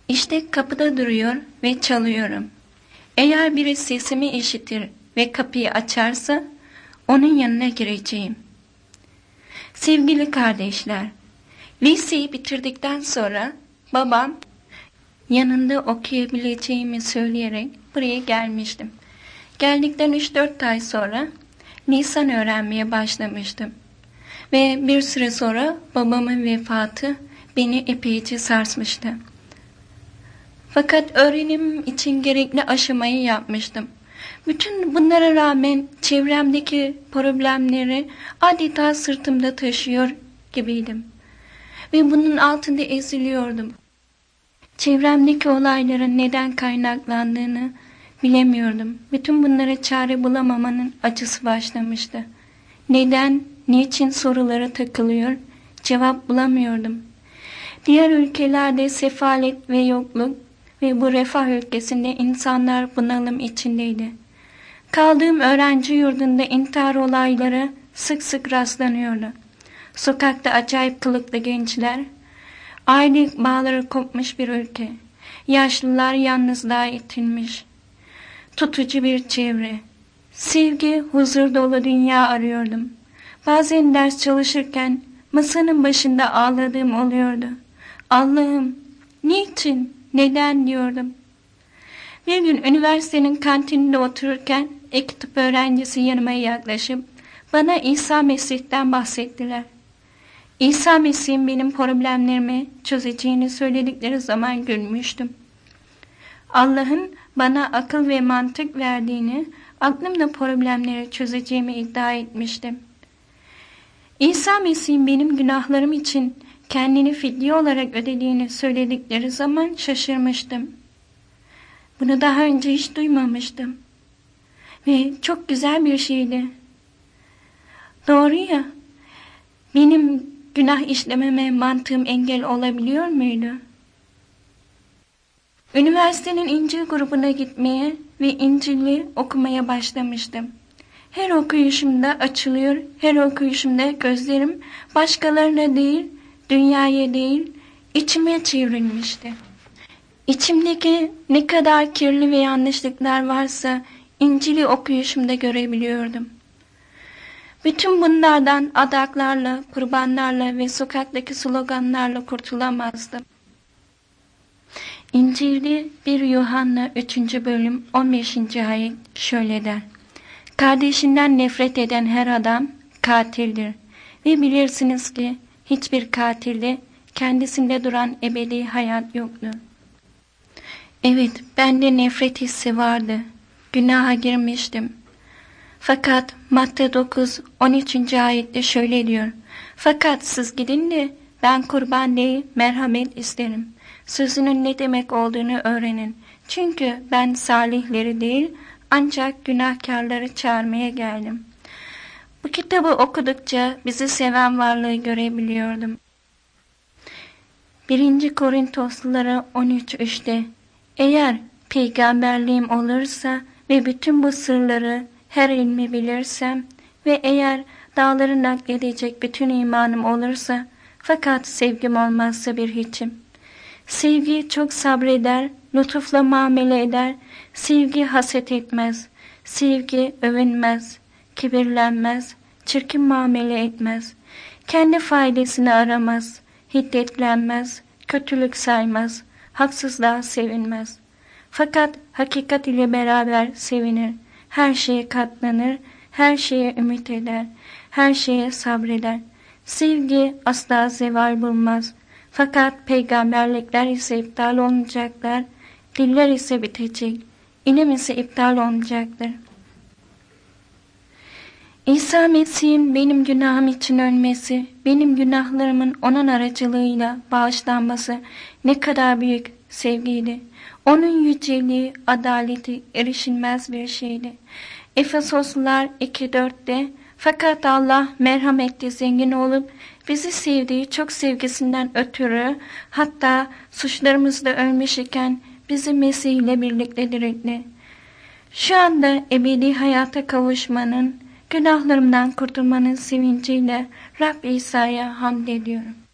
İşte kapıda duruyor ve çalıyorum. Eğer biri sesimi işitir ve kapıyı açarsa onun yanına gireceğim. Sevgili kardeşler, liseyi bitirdikten sonra babam yanında okuyabileceğimi söyleyerek buraya gelmiştim. Geldikten 3-4 ay sonra lisan öğrenmeye başlamıştım. Ve bir süre sonra babamın vefatı beni epeyce sarsmıştı. Fakat öğrenim için gerekli aşamayı yapmıştım. Bütün bunlara rağmen çevremdeki problemleri adeta sırtımda taşıyor gibiydim. Ve bunun altında eziliyordum. Çevremdeki olayların neden kaynaklandığını bilemiyordum. Bütün bunlara çare bulamamanın acısı başlamıştı. Neden, niçin sorulara takılıyor, cevap bulamıyordum. Diğer ülkelerde sefalet ve yokluk ve bu refah ülkesinde insanlar bunalım içindeydi. Kaldığım öğrenci yurdunda intihar olayları sık sık rastlanıyordu. Sokakta acayip kılıklı gençler, aile bağları kopmuş bir ülke, yaşlılar yalnızlığa itilmiş, tutucu bir çevre, sevgi, huzur dolu dünya arıyordum. Bazen ders çalışırken masanın başında ağladığım oluyordu. Allah'ım, niçin, neden diyordum. Bir gün üniversitenin kantininde otururken iki tıp öğrencisi yanıma yaklaşıp bana İsa Mesih'ten bahsettiler. İsa Mesih'in benim problemlerimi çözeceğini söyledikleri zaman gülmüştüm. Allah'ın bana akıl ve mantık verdiğini, aklımla problemleri çözeceğimi iddia etmiştim. İsa Mesih'in benim günahlarım için kendini fidye olarak ödediğini söyledikleri zaman şaşırmıştım. Bunu daha önce hiç duymamıştım. Ve çok güzel bir şeydi. Doğru ya, benim günah işlememe mantığım engel olabiliyor muydu? Üniversitenin İncil grubuna gitmeye ve İncil'i okumaya başlamıştım. Her okuyuşumda açılıyor, her okuyuşumda gözlerim başkalarına değil, dünyaya değil, içime çevrilmişti. İçimdeki ne kadar kirli ve yanlışlıklar varsa İncil'i okuyuşumda görebiliyordum. Bütün bunlardan adaklarla, kurbanlarla ve sokaktaki sloganlarla kurtulamazdım. İncil'de 1 Yuhanna 3. bölüm 15. ayet şöyle der. Kardeşinden nefret eden her adam katildir. Ve bilirsiniz ki hiçbir katilde kendisinde duran ebedi hayat yoktur. Evet, bende nefret hissi vardı. Günaha girmiştim. Fakat Matta 9, 13. ayette şöyle diyor. Fakat siz gidin de ben kurban değil merhamet isterim. Sözünün ne demek olduğunu öğrenin. Çünkü ben salihleri değil ancak günahkarları çağırmaya geldim. Bu kitabı okudukça bizi seven varlığı görebiliyordum. 1. Korintoslulara 13.3'te eğer peygamberliğim olursa ve bütün bu sırları her ilmi bilirsem ve eğer dağları nakledecek bütün imanım olursa fakat sevgim olmazsa bir hiçim. Sevgi çok sabreder, lütufla muamele eder, sevgi haset etmez, sevgi övünmez, kibirlenmez, çirkin muamele etmez, kendi faydasını aramaz, hiddetlenmez, kötülük saymaz, haksızlığa sevinmez. Fakat hakikat ile beraber sevinir, her şeye katlanır, her şeye ümit eder, her şeye sabreder. Sevgi asla zeval bulmaz. Fakat peygamberlikler ise iptal olmayacaklar, diller ise bitecek, ilim ise iptal olmayacaktır. İsa Mesih'in benim günahım için ölmesi, benim günahlarımın onun aracılığıyla bağışlanması ne kadar büyük sevgiydi. Onun yüceliği, adaleti erişilmez bir şeydi. Efesoslular 2.4'te fakat Allah merhamette zengin olup bizi sevdiği çok sevgisinden ötürü hatta suçlarımızda ölmüş iken bizi Mesih ile birlikte diriltti. Şu anda ebedi hayata kavuşmanın, günahlarımdan kurtulmanın sevinciyle Rab İsa'ya hamd ediyorum.